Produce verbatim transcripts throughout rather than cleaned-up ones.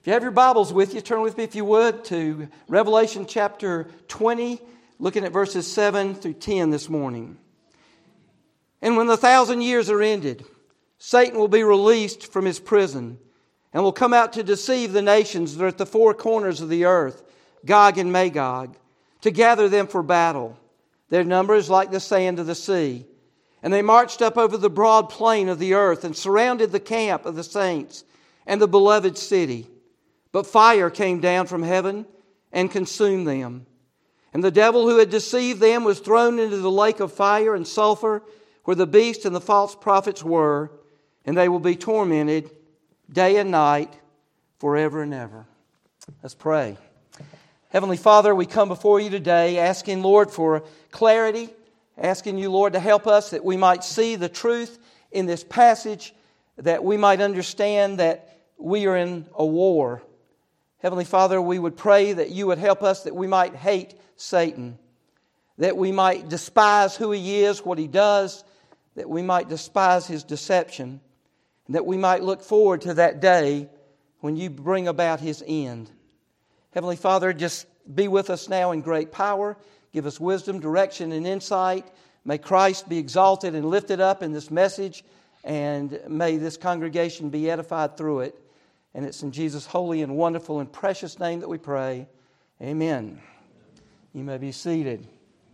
If you have your Bibles with you, turn with me, if you would, to Revelation chapter twenty, looking at verses seven through ten this morning. And when the thousand years are ended, Satan will be released from his prison and will come out to deceive the nations that are at the four corners of the earth, Gog and Magog, to gather them for battle. Their number is like the sand of the sea. And they marched up over the broad plain of the earth and surrounded the camp of the saints and the beloved city. But fire came down from heaven and consumed them. And the devil who had deceived them was thrown into the lake of fire and sulfur, where the beast and the false prophets were, and they will be tormented day and night forever and ever. Let's pray. Heavenly Father, we come before you today asking, Lord, for clarity, asking you, Lord, to help us that we might see the truth in this passage, that we might understand that we are in a war. Heavenly Father, we would pray that you would help us that we might hate Satan, that we might despise who he is, what he does, that we might despise his deception, and that we might look forward to that day when you bring about his end. Heavenly Father, just be with us now in great power. Give us wisdom, direction, and insight. May Christ be exalted and lifted up in this message, and may this congregation be edified through it. And it's in Jesus' holy and wonderful and precious name that we pray. Amen. You may be seated.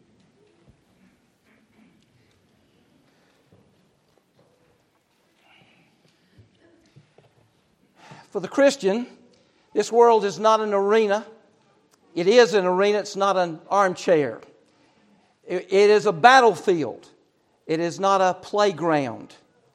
For the Christian, this world is not an arena. It is an arena. It's not an armchair. It is a battlefield. It is not a playground.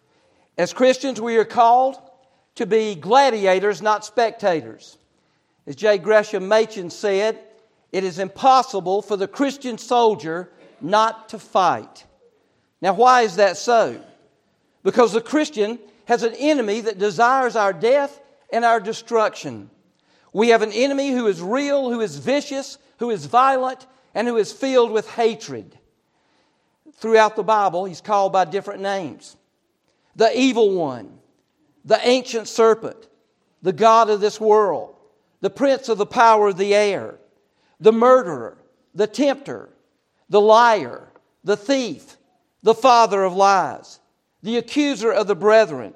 As Christians, we are called to be gladiators, not spectators. As J. Gresham Machen said, it is impossible for the Christian soldier not to fight. Now, why is that so? Because the Christian has an enemy that desires our death and our destruction. We have an enemy who is real, who is vicious, who is violent, and who is filled with hatred. Throughout the Bible, he's called by different names. The evil one, the ancient serpent, the god of this world, the prince of the power of the air, the murderer, the tempter, the liar, the thief, the father of lies, the accuser of the brethren,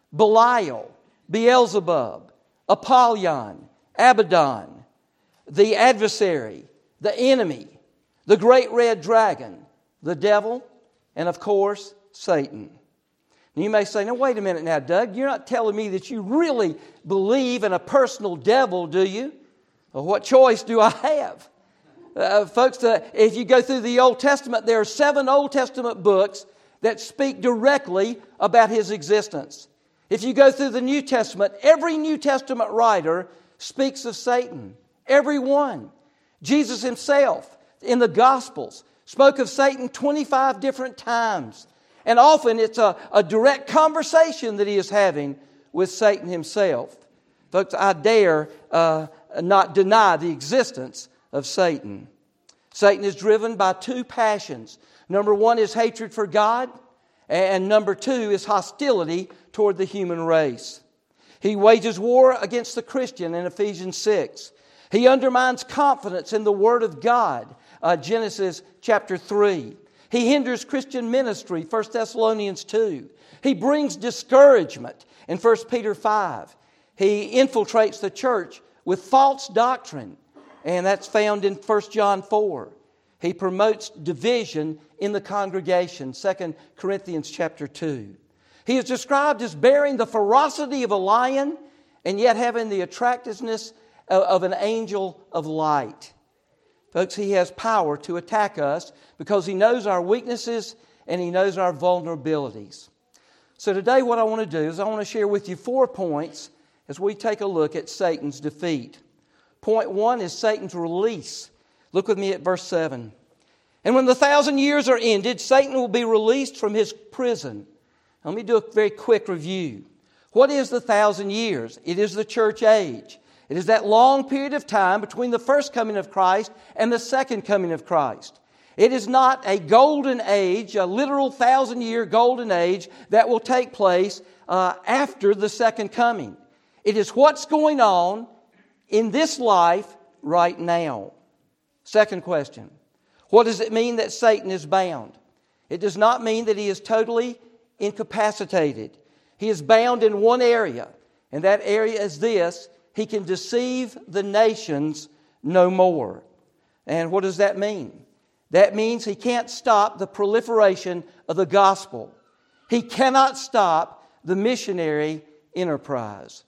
Belial, Beelzebub, Apollyon, Abaddon, the adversary, the enemy, the great red dragon, the devil, and of course, Satan. And you may say, now wait a minute now, Doug, you're not telling me that you really believe in a personal devil, do you? Well, what choice do I have? Uh, folks, uh, if you go through the Old Testament, there are seven Old Testament books that speak directly about his existence. If you go through the New Testament, every New Testament writer speaks of Satan. Every one. Jesus himself in the Gospels spoke of Satan twenty-five different times. And often it's a, a direct conversation that he is having with Satan himself. Folks, I dare uh, not deny the existence of Satan. Satan is driven by two passions. Number one is hatred for God. And number two is hostility toward the human race. He wages war against the Christian in Ephesians six. He undermines confidence in the Word of God, uh, Genesis chapter three. He hinders Christian ministry, First Thessalonians two. He brings discouragement in First Peter five. He infiltrates the church with false doctrine, and that's found in First John four. He promotes division in the congregation, Second Corinthians chapter two. He is described as bearing the ferocity of a lion and yet having the attractiveness of an angel of light. Folks, he has power to attack us because he knows our weaknesses and he knows our vulnerabilities. So today what I want to do is I want to share with you four points as we take a look at Satan's defeat. Point one is Satan's release. Look with me at verse seven. And when the thousand years are ended, Satan will be released from his prison. Let me do a very quick review. What is the thousand years? It is the church age. It is that long period of time between the first coming of Christ and the second coming of Christ. It is not a golden age, a literal thousand-year golden age that will take place uh, after the second coming. It is what's going on in this life right now. Second question. What does it mean that Satan is bound? It does not mean that he is totally incapacitated. He is bound in one area, and that area is this: he can deceive the nations no more. And what does that mean? That means he can't stop the proliferation of the gospel. He cannot stop the missionary enterprise.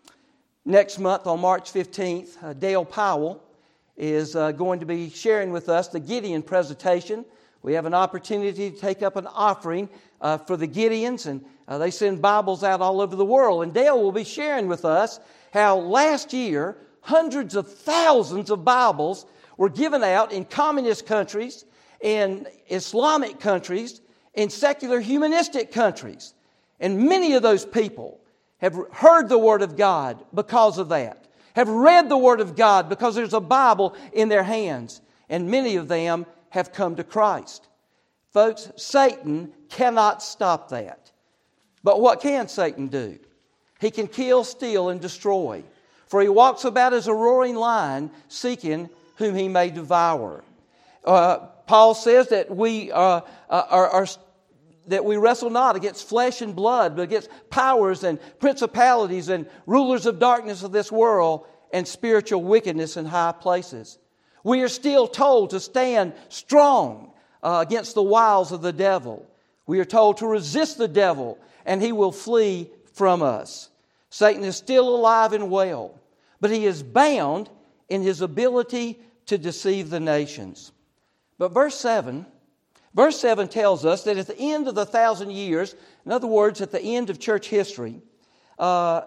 Next month, on March fifteenth, uh, Dale Powell is uh, going to be sharing with us the Gideon presentation. We have an opportunity to take up an offering uh, for the Gideons, and uh, they send Bibles out all over the world. And Dale will be sharing with us how last year hundreds of thousands of Bibles were given out in communist countries, in Islamic countries, in secular humanistic countries. And many of those people have heard the Word of God because of that, have read the Word of God because there's a Bible in their hands, and many of them have come to Christ. Folks, Satan cannot stop that. But what can Satan do? He can kill, steal, and destroy. For he walks about as a roaring lion, seeking whom he may devour. Uh, Paul says that we uh, are, are that we wrestle not against flesh and blood, but against powers and principalities and rulers of darkness of this world and spiritual wickedness in high places. We are still told to stand strong uh, against the wiles of the devil. We are told to resist the devil and he will flee from us. Satan is still alive and well, but he is bound in his ability to deceive the nations. But verse seven, verse seven tells us that at the end of the thousand years, in other words, at the end of church history, uh,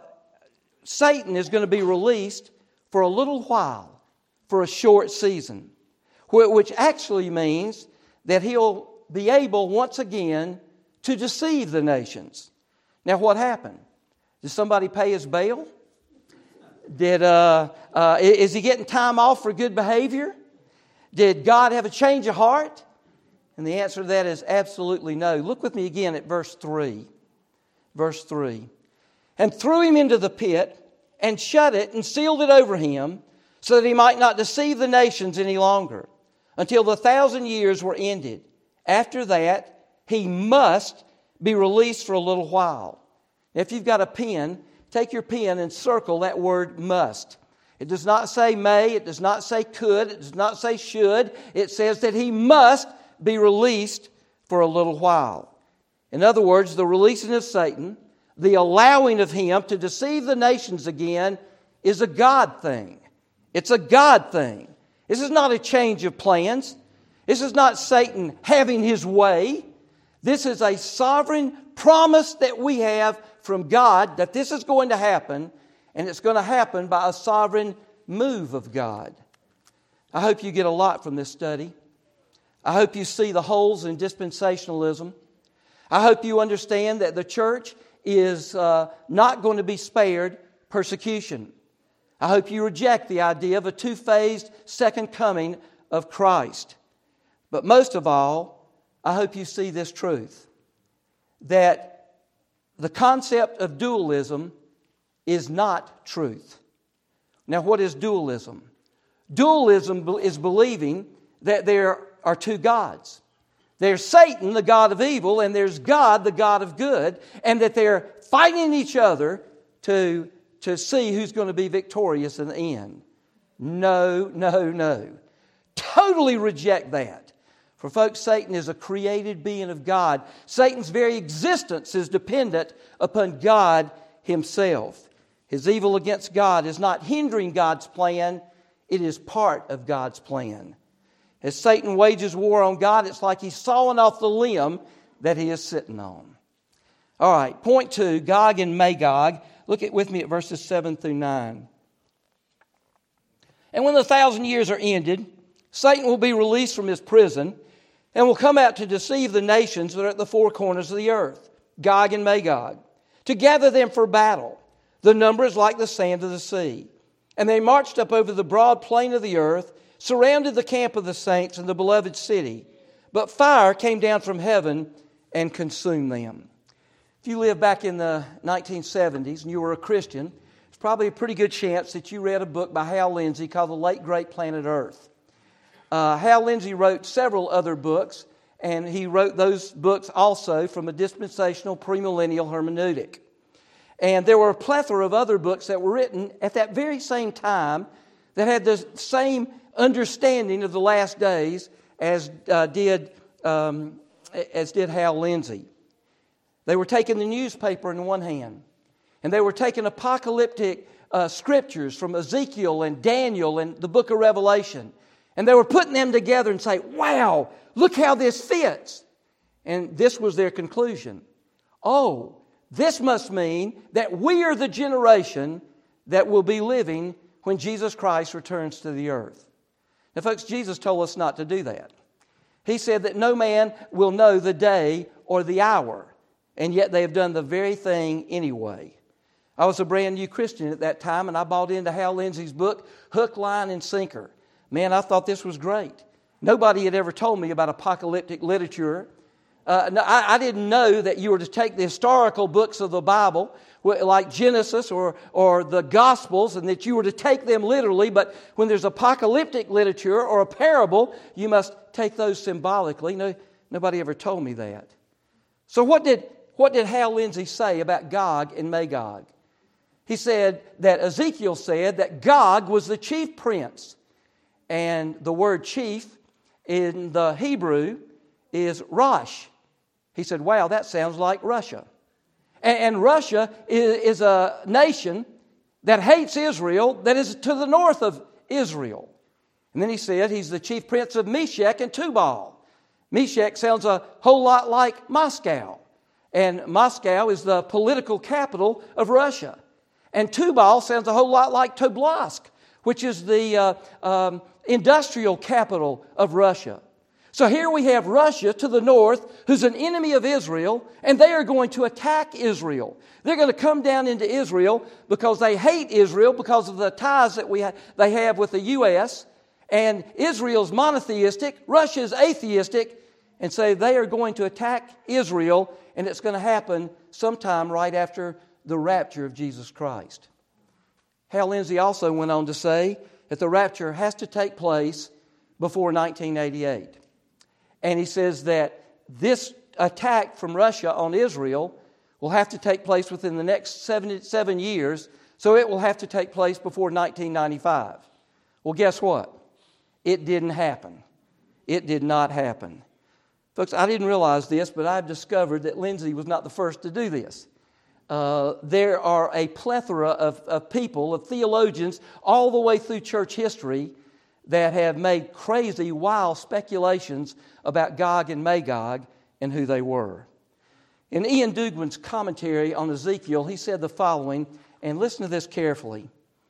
Satan is going to be released for a little while, for a short season, which actually means that he'll be able once again to deceive the nations. Now, what happened? Did somebody pay his bail? Did uh, uh, is he getting time off for good behavior? Did God have a change of heart? And the answer to that is absolutely no. Look with me again at verse three. Verse three. And threw him into the pit and shut it and sealed it over him, so that he might not deceive the nations any longer, until the thousand years were ended. After that, he must be released for a little while. If you've got a pen, take your pen and circle that word must. It does not say may, it does not say could, it does not say should. It says that he must be released for a little while. In other words, the releasing of Satan, the allowing of him to deceive the nations again, is a God thing. It's a God thing. This is not a change of plans. This is not Satan having his way. This is a sovereign promise that we have from God that this is going to happen, and it's going to happen by a sovereign move of God. I hope you get a lot from this study. I hope you see the holes in dispensationalism. I hope you understand that the church is uh, not going to be spared persecution. I hope you reject the idea of a two-phased second coming of Christ. But most of all, I hope you see this truth, that the concept of dualism is not truth. Now, what is dualism? Dualism is believing that there are two gods. There's Satan, the god of evil, and there's God, the god of good, and that they're fighting each other to, to see who's going to be victorious in the end. No, no, no. Totally reject that. For folks, Satan is a created being of God. Satan's very existence is dependent upon God himself. His evil against God is not hindering God's plan. It is part of God's plan. As Satan wages war on God, it's like he's sawing off the limb that he is sitting on. All right, point two, Gog and Magog. Look at with me at verses seven through nine. And when the thousand years are ended, Satan will be released from his prison and will come out to deceive the nations that are at the four corners of the earth, Gog and Magog, to gather them for battle. The number is like the sand of the sea. And they marched up over the broad plain of the earth, surrounded the camp of the saints and the beloved city. But fire came down from heaven and consumed them. If you lived back in the nineteen seventies and you were a Christian, it's probably a pretty good chance that you read a book by Hal Lindsey called The Late Great Planet Earth. Uh, Hal Lindsey wrote several other books, and he wrote those books also from a dispensational premillennial hermeneutic. And there were a plethora of other books that were written at that very same time that had the same understanding of the last days as uh, did um, as did Hal Lindsey. They were taking the newspaper in one hand, and they were taking apocalyptic uh, scriptures from Ezekiel and Daniel and the book of Revelation, and they were putting them together and say, "Wow, look how this fits." And this was their conclusion. Oh, this must mean that we are the generation that will be living when Jesus Christ returns to the earth. Now, folks, Jesus told us not to do that. He said that no man will know the day or the hour, and yet they have done the very thing anyway. I was a brand new Christian at that time, and I bought into Hal Lindsey's book, hook, line, and sinker. Man, I thought this was great. Nobody had ever told me about apocalyptic literature. Uh, no, I, I didn't know that you were to take the historical books of the Bible, like Genesis or, or the Gospels, and that you were to take them literally. But when there's apocalyptic literature or a parable, you must take those symbolically. No, nobody ever told me that. So what did, what did Hal Lindsey say about Gog and Magog? He said that Ezekiel said that Gog was the chief prince. And the word chief in the Hebrew is Rosh. He said, wow, that sounds like Russia. And, and Russia is, is a nation that hates Israel, that is to the north of Israel. And then he said he's the chief prince of Meshech and Tubal. Meshech sounds a whole lot like Moscow. And Moscow is the political capital of Russia. And Tubal sounds a whole lot like Tobolsk, which is the uh, um, industrial capital of Russia. So here we have Russia to the north, who's an enemy of Israel, and they are going to attack Israel. They're going to come down into Israel because they hate Israel because of the ties that we ha- they have with the U S, and Israel's monotheistic, Russia's atheistic, and say they are going to attack Israel, and it's going to happen sometime right after the rapture of Jesus Christ. Hal Lindsey also went on to say that the rapture has to take place before nineteen eighty-eight. And he says that this attack from Russia on Israel will have to take place within the next seven, seven years, so it will have to take place before nineteen ninety-five. Well, guess what? It didn't happen. It did not happen. Folks, I didn't realize this, but I've discovered that Lindsey was not the first to do this. Uh, there are a plethora of, of people, of theologians, all the way through church history that have made crazy, wild speculations about Gog and Magog and who they were. In Ian Duguid's commentary on Ezekiel, he said the following, and listen to this carefully.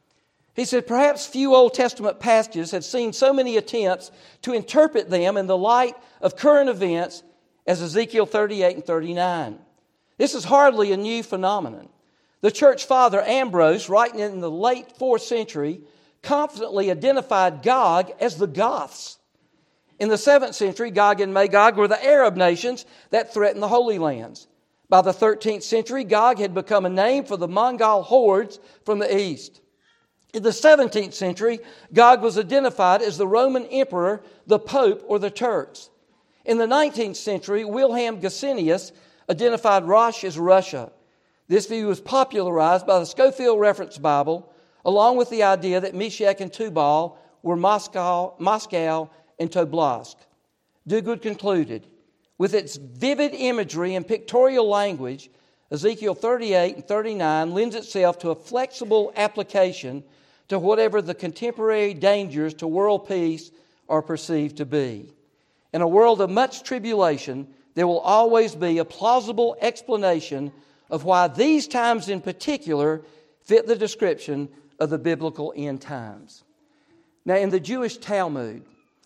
He said, perhaps few Old Testament passages have seen so many attempts to interpret them in the light of current events as Ezekiel thirty-eight and thirty-nine. This is hardly a new phenomenon. The church father Ambrose, writing in the late fourth century, confidently identified Gog as the Goths. In the seventh century, Gog and Magog were the Arab nations that threatened the Holy Lands. By the thirteenth century, Gog had become a name for the Mongol hordes from the east. In the seventeenth century, Gog was identified as the Roman emperor, the Pope, or the Turks. In the nineteenth century, Wilhelm Gesenius identified Rosh as Russia. This view was popularized by the Scofield Reference Bible, along with the idea that Meshech and Tubal were Moscow, Moscow and Tobolsk. Duguid concluded, with its vivid imagery and pictorial language, Ezekiel thirty-eight and thirty-nine lends itself to a flexible application to whatever the contemporary dangers to world peace are perceived to be. In a world of much tribulation, there will always be a plausible explanation of why these times in particular fit the description of the biblical end times. Now, in the Jewish Talmud,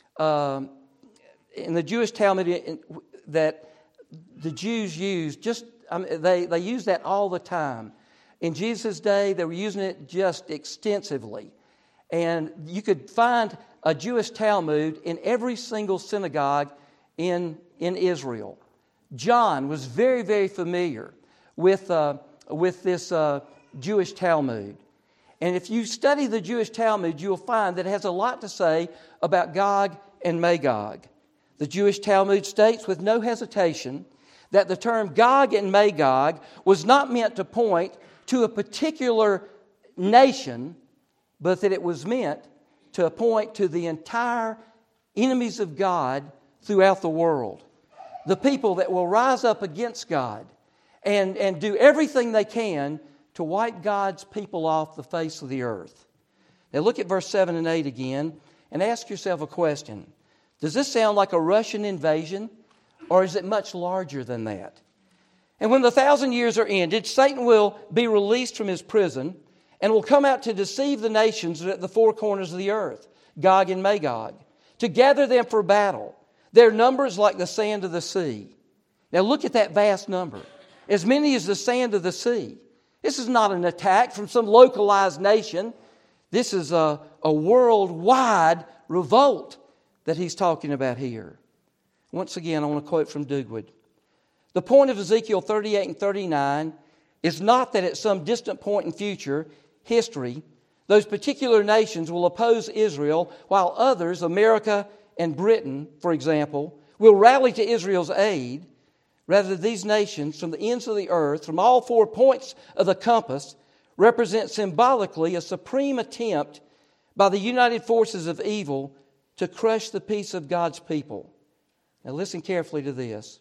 um, in the Jewish Talmud in, that the Jews used, just I mean, they they use that all the time. In Jesus' day, they were using it just extensively, and you could find a Jewish Talmud in every single synagogue in in Israel. John was very very familiar with uh, with this uh, Jewish Talmud. And if you study the Jewish Talmud, you'll find that it has a lot to say about Gog and Magog. The Jewish Talmud states with no hesitation that the term Gog and Magog was not meant to point to a particular nation, but that it was meant to point to the entire enemies of God throughout the world. The people that will rise up against God and, and do everything they can to wipe God's people off the face of the earth. Now look at verse seven and eight again and ask yourself a question. Does this sound like a Russian invasion, or is it much larger than that? And when the thousand years are ended, Satan will be released from his prison and will come out to deceive the nations at the four corners of the earth, Gog and Magog, to gather them for battle. Their number is like the sand of the sea. Now look at that vast number. As many as the sand of the sea. This is not an attack from some localized nation. This is a, a worldwide revolt that he's talking about here. Once again, I want to quote from Dugwood. The point of Ezekiel thirty-eight and thirty-nine is not that at some distant point in future history, those particular nations will oppose Israel while others, America and Britain, for example, will rally to Israel's aid. Rather, these nations from the ends of the earth, from all four points of the compass, represent symbolically a supreme attempt by the united forces of evil to crush the peace of God's people. Now listen carefully to this.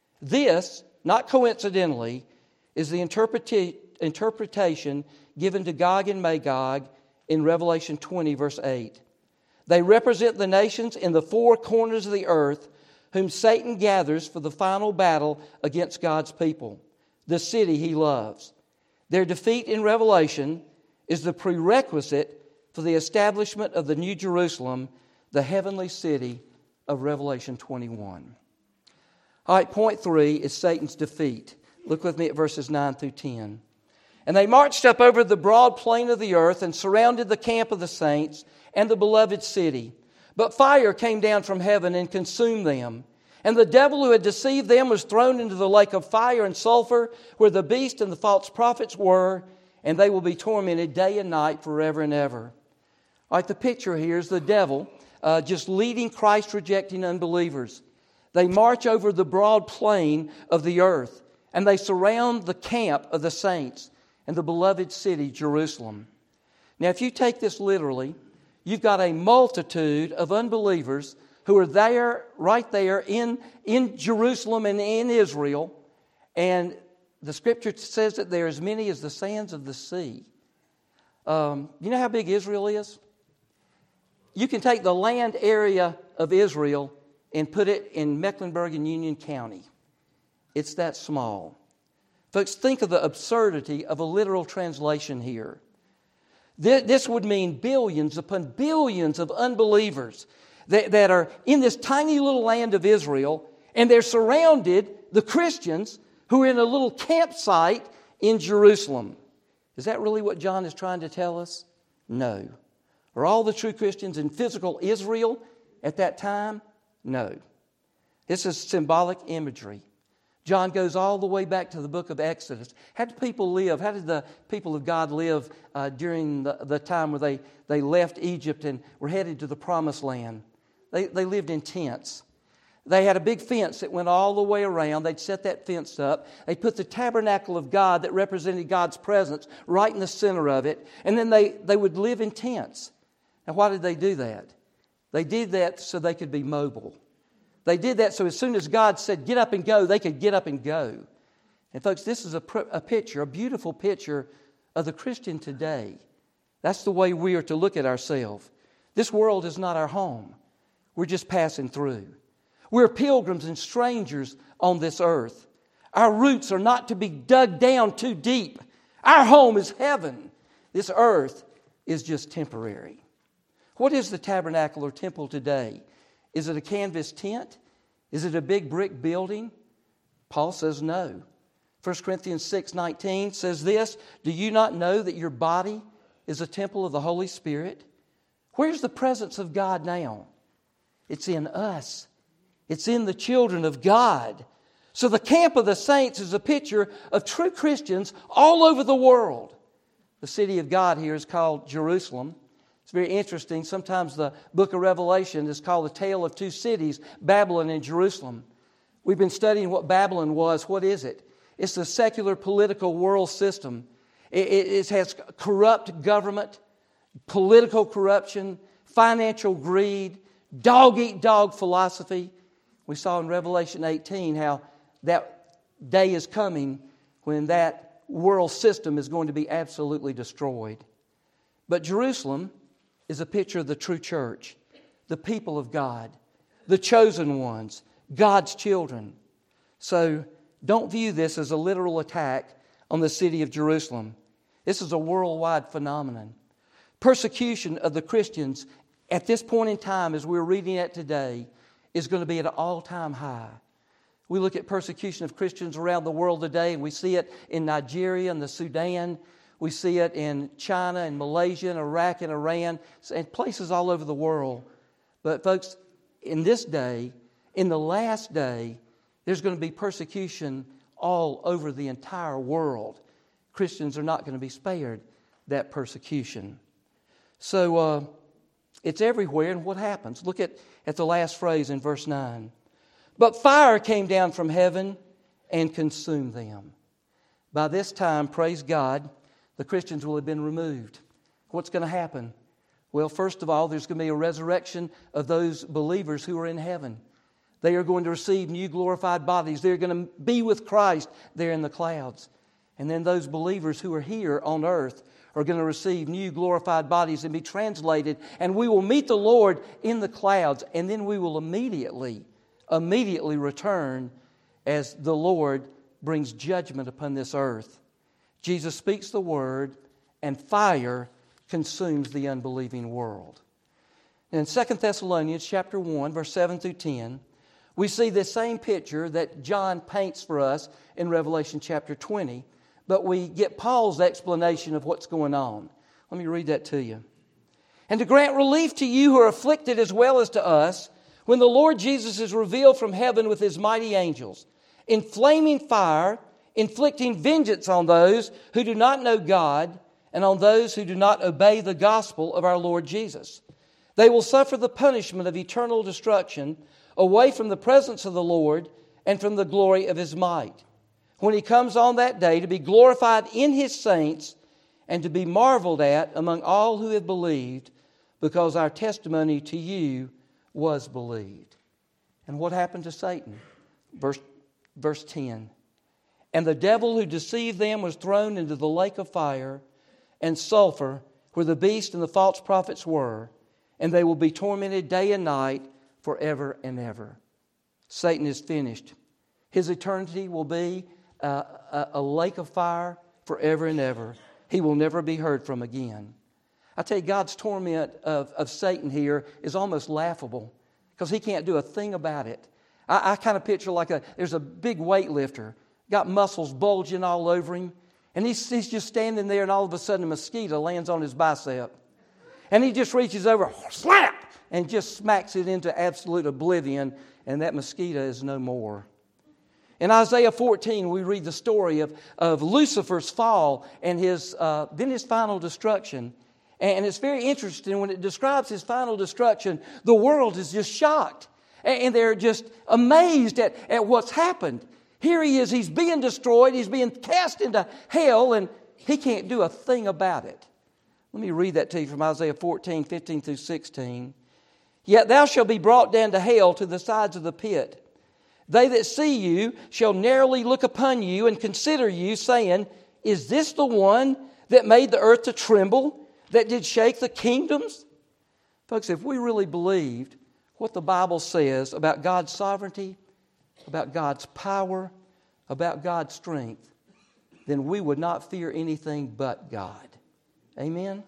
This, not coincidentally, is the interpreta- interpretation given to Gog and Magog in Revelation twenty, verse eight. They represent the nations in the four corners of the earth whom Satan gathers for the final battle against God's people, the city he loves. Their defeat in Revelation is the prerequisite for the establishment of the New Jerusalem, the heavenly city of Revelation twenty-one. All right, point three is Satan's defeat. Look with me at verses nine through ten. And they marched up over the broad plain of the earth and surrounded the camp of the saints and the beloved city. But fire came down from heaven and consumed them. And the devil who had deceived them was thrown into the lake of fire and sulfur, where the beast and the false prophets were, and they will be tormented day and night forever and ever. All right, the picture here is the devil uh, just leading Christ-rejecting unbelievers. They march over the broad plain of the earth, and they surround the camp of the saints and the beloved city, Jerusalem. Now, if you take this literally, you've got a multitude of unbelievers who are there, right there in, in Jerusalem and in Israel. And the Scripture says that there are as many as the sands of the sea. Um, you know how big Israel is? You can take the land area of Israel and put it in Mecklenburg and Union County. It's that small. Folks, think of the absurdity of a literal translation here. This would mean billions upon billions of unbelievers that, that are in this tiny little land of Israel, and they're surrounded, the Christians, who are in a little campsite in Jerusalem. Is that really what John is trying to tell us? No. Are all the true Christians in physical Israel at that time? No. This is symbolic imagery. John goes all the way back to the book of Exodus. How did people live? How did the people of God live uh, during the, the time where they, they left Egypt and were headed to the promised land? They, they lived in tents. They had a big fence that went all the way around. They'd set that fence up. They put the tabernacle of God that represented God's presence right in the center of it. And then they, they would live in tents. Now, why did they do that? They did that so they could be mobile. They did that so as soon as God said, get up and go, they could get up and go. And folks, this is a, a picture, a beautiful picture of the Christian today. That's the way we are to look at ourselves. This world is not our home. We're just passing through. We're pilgrims and strangers on this earth. Our roots are not to be dug down too deep. Our home is heaven. This earth is just temporary. What is the tabernacle or temple today? Is it a canvas tent? Is it a big brick building? Paul says no. First Corinthians six nineteen says this, do you not know that your body is a temple of the Holy Spirit? Where's the presence of God now? It's in us. It's in the children of God. So the camp of the saints is a picture of true Christians all over the world. The city of God here is called Jerusalem. It's very interesting. Sometimes the book of Revelation is called the tale of two cities, Babylon and Jerusalem. We've been studying what Babylon was. What is it? It's the secular political world system. It, it, it has corrupt government, political corruption, financial greed, dog-eat-dog philosophy. We saw in Revelation eighteen how that day is coming when that world system is going to be absolutely destroyed. But Jerusalem is a picture of the true church, the people of God, the chosen ones, God's children. So don't view this as a literal attack on the city of Jerusalem. This is a worldwide phenomenon. Persecution of the Christians at this point in time, as we're reading it today, is going to be at an all-time high. We look at persecution of Christians around the world today, and we see it in Nigeria and the Sudan. We see it in China and Malaysia and Iraq and Iran and places all over the world. But folks, in this day, in the last day, there's going to be persecution all over the entire world. Christians are not going to be spared that persecution. So uh, it's everywhere, and what happens? Look at, at the last phrase in verse nine. But fire came down from heaven and consumed them. By this time, praise God, the Christians will have been removed. What's going to happen? Well, first of all, there's going to be a resurrection of those believers who are in heaven. They are going to receive new glorified bodies. They're going to be with Christ there in the clouds. And then those believers who are here on earth are going to receive new glorified bodies and be translated. And we will meet the Lord in the clouds. And then we will immediately, immediately return as the Lord brings judgment upon this earth. Jesus speaks the word, and fire consumes the unbelieving world. And in Second Thessalonians chapter one, verse seven through ten, we see the same picture that John paints for us in Revelation chapter twenty, but we get Paul's explanation of what's going on. Let me read that to you. And to grant relief to you who are afflicted as well as to us, when the Lord Jesus is revealed from heaven with His mighty angels, in flaming fire, inflicting vengeance on those who do not know God and on those who do not obey the gospel of our Lord Jesus. They will suffer the punishment of eternal destruction away from the presence of the Lord and from the glory of His might, when He comes on that day to be glorified in His saints and to be marveled at among all who have believed, because our testimony to you was believed. And what happened to Satan? Verse, verse ten. And the devil who deceived them was thrown into the lake of fire and sulfur, where the beast and the false prophets were, and they will be tormented day and night forever and ever. Satan is finished. His eternity will be uh, a, a lake of fire forever and ever. He will never be heard from again. I tell you, God's torment of, of Satan here is almost laughable, because he can't do a thing about it. I, I kind of picture like a there's a big weightlifter, got muscles bulging all over him, and he's, he's just standing there, and all of a sudden a mosquito lands on his bicep. And he just reaches over, slap, and just smacks it into absolute oblivion, and that mosquito is no more. In Isaiah fourteen, we read the story of, of Lucifer's fall and his uh, then his final destruction. And it's very interesting when it describes his final destruction, the world is just shocked. And they're just amazed at, at what's happened. Here he is, he's being destroyed, he's being cast into hell, and he can't do a thing about it. Let me read that to you from Isaiah fourteen, fifteen through sixteen. Yet thou shalt be brought down to hell, to the sides of the pit. They that see you shall narrowly look upon you and consider you, saying, Is this the one that made the earth to tremble, that did shake the kingdoms? Folks, if we really believed what the Bible says about God's sovereignty, about God's power, about God's strength, then we would not fear anything but God. Amen?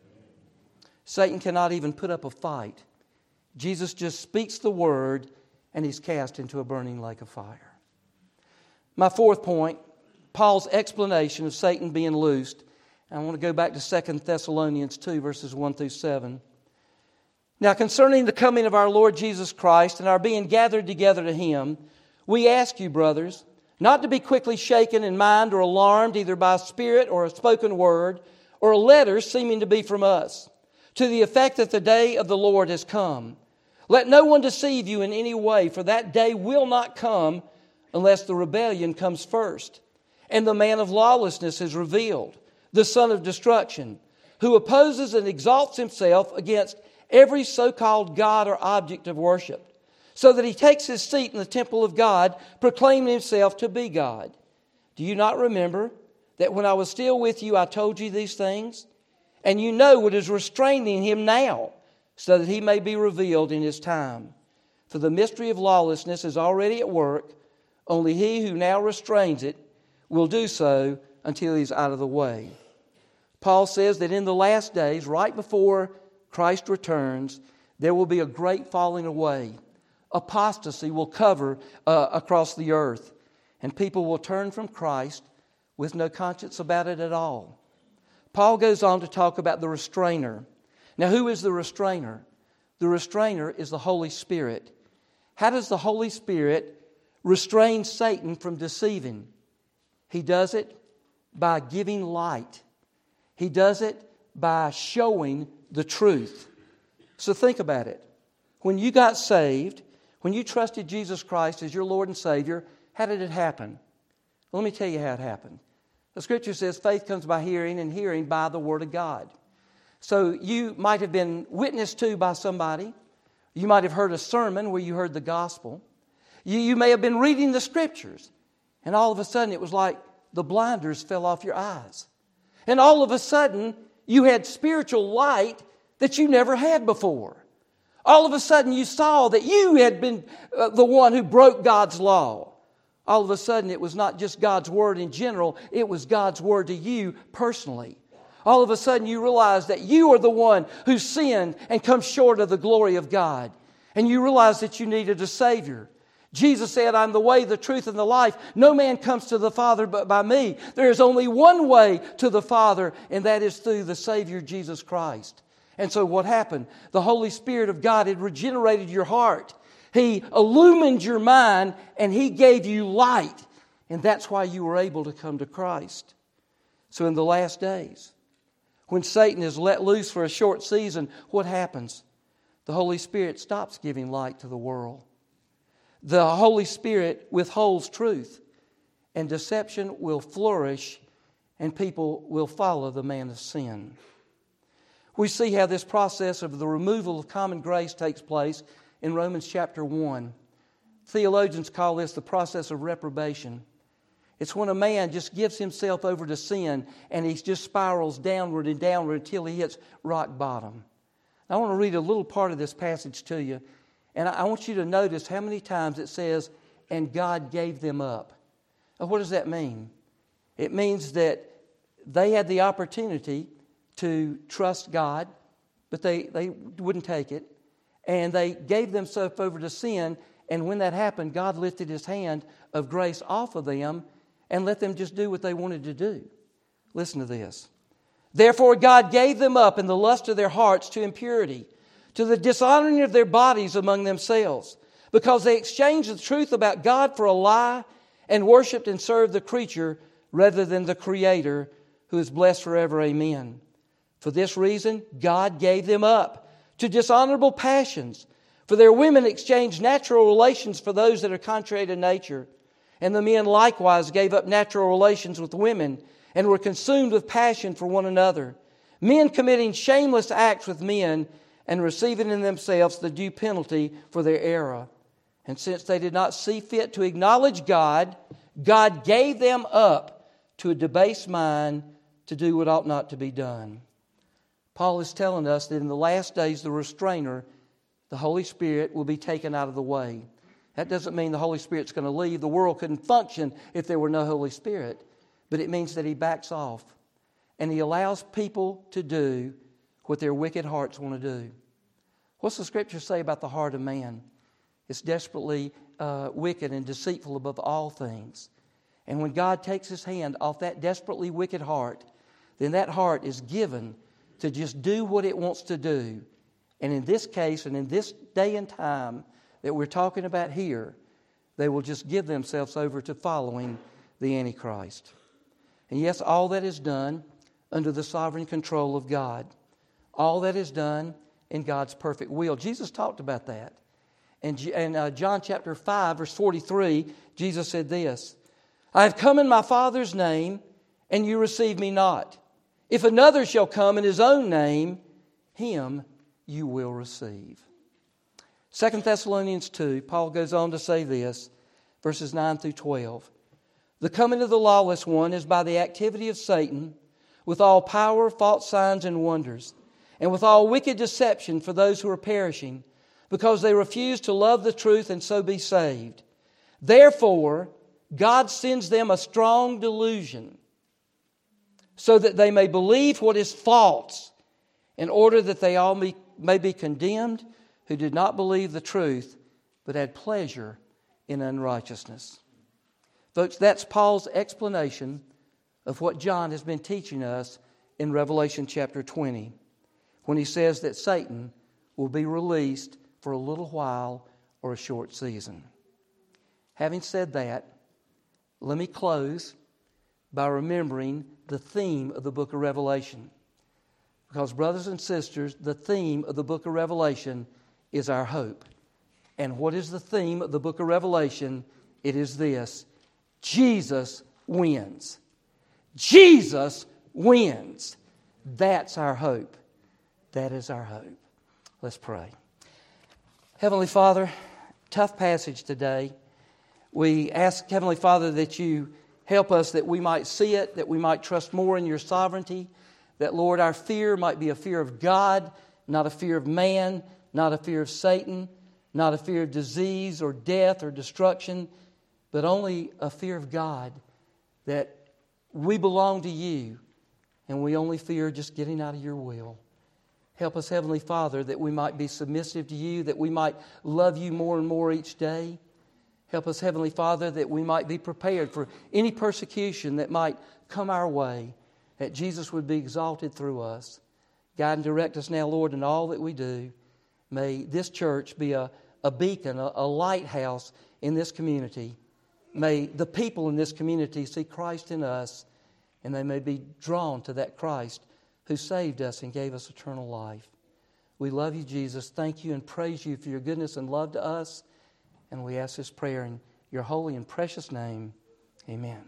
Satan cannot even put up a fight. Jesus just speaks the word, and he's cast into a burning lake of fire. My fourth point, Paul's explanation of Satan being loosed. I want to go back to Second Thessalonians two, verses one through seven. Now, concerning the coming of our Lord Jesus Christ and our being gathered together to Him, we ask you, brothers, not to be quickly shaken in mind or alarmed either by a spirit or a spoken word or a letter seeming to be from us, to the effect that the day of the Lord has come. Let no one deceive you in any way, for that day will not come unless the rebellion comes first, and the man of lawlessness is revealed, the son of destruction, who opposes and exalts himself against every so-called God or object of worship, so that he takes his seat in the temple of God, proclaiming himself to be God. Do you not remember that when I was still with you, I told you these things? And you know what is restraining him now, so that he may be revealed in his time. For the mystery of lawlessness is already at work. Only he who now restrains it will do so until he's out of the way. Paul says that in the last days, right before Christ returns, there will be a great falling away. Apostasy will cover uh, across the earth, and people will turn from Christ with no conscience about it at all. Paul goes on to talk about the restrainer. Now, who is the restrainer? The restrainer is the Holy Spirit. How does the Holy Spirit restrain Satan from deceiving? He does it by giving light. He does it by showing the truth. So think about it. When you got saved, when you trusted Jesus Christ as your Lord and Savior, how did it happen? Let me tell you how it happened. The Scripture says faith comes by hearing, and hearing by the Word of God. So you might have been witnessed to by somebody. You might have heard a sermon where you heard the gospel. You, you may have been reading the Scriptures, and all of a sudden it was like the blinders fell off your eyes. And all of a sudden you had spiritual light that you never had before. All of a sudden you saw that you had been uh, the one who broke God's law. All of a sudden it was not just God's Word in general, it was God's Word to you personally. All of a sudden you realize that you are the one who sinned and come short of the glory of God. And you realize that you needed a Savior. Jesus said, I'm the way, the truth, and the life. No man comes to the Father but by me. There is only one way to the Father, and that is through the Savior, Jesus Christ. And so what happened? The Holy Spirit of God had regenerated your heart. He illumined your mind, and He gave you light. And that's why you were able to come to Christ. So in the last days, when Satan is let loose for a short season, what happens? The Holy Spirit stops giving light to the world. The Holy Spirit withholds truth, and deception will flourish, and people will follow the man of sin. We see how this process of the removal of common grace takes place in Romans chapter one. Theologians call this the process of reprobation. It's when a man just gives himself over to sin and he just spirals downward and downward until he hits rock bottom. I want to read a little part of this passage to you, and I want you to notice how many times it says, and God gave them up. Now, what does that mean? It means that they had the opportunity to trust God, but they, they wouldn't take it. And they gave themselves over to sin, and when that happened, God lifted His hand of grace off of them and let them just do what they wanted to do. Listen to this. Therefore God gave them up in the lust of their hearts to impurity, to the dishonoring of their bodies among themselves, because they exchanged the truth about God for a lie and worshipped and served the creature rather than the Creator, who is blessed forever. Amen. For this reason, God gave them up to dishonorable passions. For their women exchanged natural relations for those that are contrary to nature. And the men likewise gave up natural relations with women and were consumed with passion for one another. Men committing shameless acts with men and receiving in themselves the due penalty for their error. And since they did not see fit to acknowledge God, God gave them up to a debased mind to do what ought not to be done. Paul is telling us that in the last days, the restrainer, the Holy Spirit, will be taken out of the way. That doesn't mean the Holy Spirit's going to leave. The world couldn't function if there were no Holy Spirit. But it means that He backs off. And He allows people to do what their wicked hearts want to do. What's the Scripture say about the heart of man? It's desperately uh, wicked and deceitful above all things. And when God takes His hand off that desperately wicked heart, then that heart is given to just do what it wants to do. And in this case, and in this day and time that we're talking about here, they will just give themselves over to following the Antichrist. And yes, all that is done under the sovereign control of God. All that is done in God's perfect will. Jesus talked about that. And in uh, John chapter five, verse forty-three, Jesus said this, I have come in my Father's name, and you receive me not. If another shall come in his own name, him you will receive. Second Thessalonians two, Paul goes on to say this, verses nine through twelve. The coming of the lawless one is by the activity of Satan, with all power, false signs, and wonders, and with all wicked deception for those who are perishing, because they refuse to love the truth and so be saved. Therefore, God sends them a strong delusion, so that they may believe what is false, in order that they all may, may be condemned who did not believe the truth, but had pleasure in unrighteousness. Folks, that's Paul's explanation of what John has been teaching us in Revelation chapter twenty, when he says that Satan will be released for a little while or a short season. Having said that, let me close by remembering the theme of the book of Revelation. Because, brothers and sisters, the theme of the book of Revelation is our hope. And what is the theme of the book of Revelation? It is this: Jesus wins. Jesus wins. That's our hope. That is our hope. Let's pray. Heavenly Father, tough passage today. We ask, Heavenly Father, that you help us that we might see it, that we might trust more in your sovereignty, that, Lord, our fear might be a fear of God, not a fear of man, not a fear of Satan, not a fear of disease or death or destruction, but only a fear of God, that we belong to you and we only fear just getting out of your will. Help us, Heavenly Father, that we might be submissive to you, that we might love you more and more each day. Help us, Heavenly Father, that we might be prepared for any persecution that might come our way, that Jesus would be exalted through us. Guide and direct us now, Lord, in all that we do. May this church be a, a beacon, a, a lighthouse in this community. May the people in this community see Christ in us, and they may be drawn to that Christ who saved us and gave us eternal life. We love you, Jesus. Thank you and praise you for your goodness and love to us. And we ask this prayer in your holy and precious name. Amen.